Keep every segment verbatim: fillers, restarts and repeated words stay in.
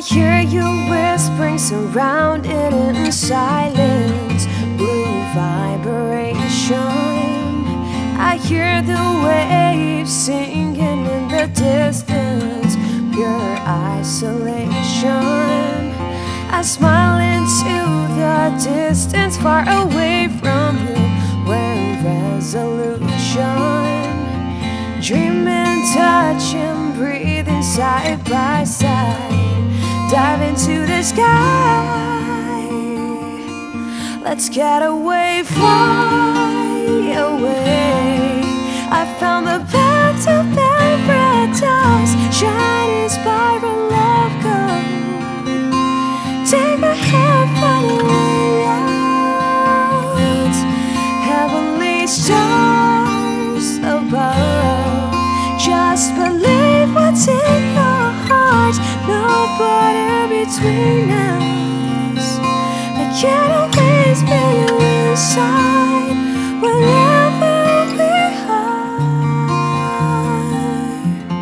hear you whispering, surrounded in silence, blue vibration. I hear the waves singing in the distance, pure isolation. I smile into the distance, far away from you, wearing resolution. Dreaming, touching, breathing side by side, dive into the sky. Let's get away, fly away. I found the path to paradise, shining spiral of gold. Take my hand, find a way out. Heavenly stars above, just believe what's in your heart. No border between us. I can't always be you inside, wherever we are.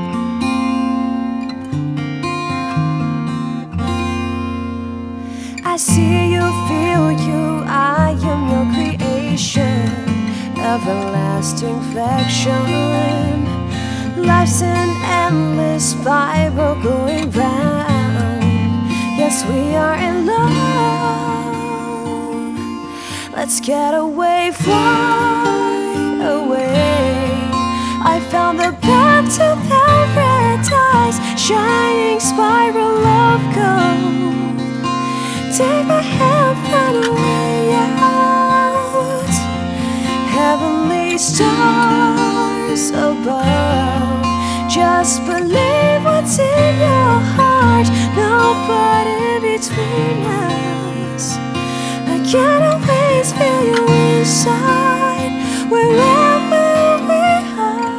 I see you, feel you, I am your creation, everlasting affection. Life's an endless spiral going round. Yes, we are in love. Let's get away, fly away. I found the path to paradise, shining spiral of gold. Take my hand, find a way out. Heavenly stars above, just believe what's in your heart. Nobody between us. I can't always feel you inside, wherever we are.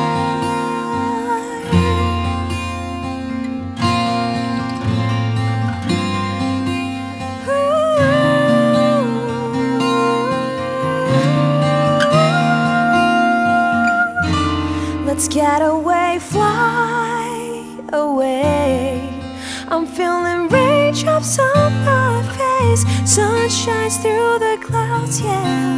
Ooh. Let's get away, fly away. I'm feeling raindrops on my face, sun shines through the clouds, yeah.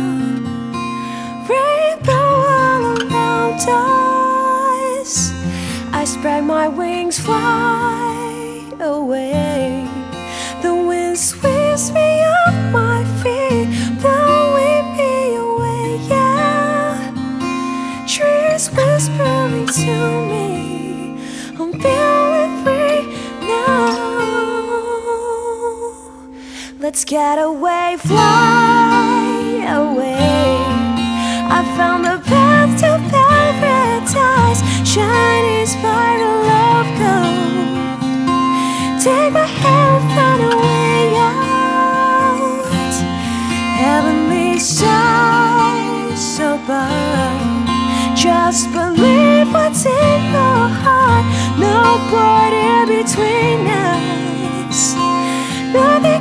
Rainbow all around us. I spread my wings, fly away. The wind sweeps me off my feet, blowing me away, yeah. Trees whispering to me, I'm feeling free now. Let's get away, fly away. I found the path to paradise, shining spiral of gold. Take my hand, find a way out. Heavenly stars above, just believe what's in your heart. No border between us. Nothing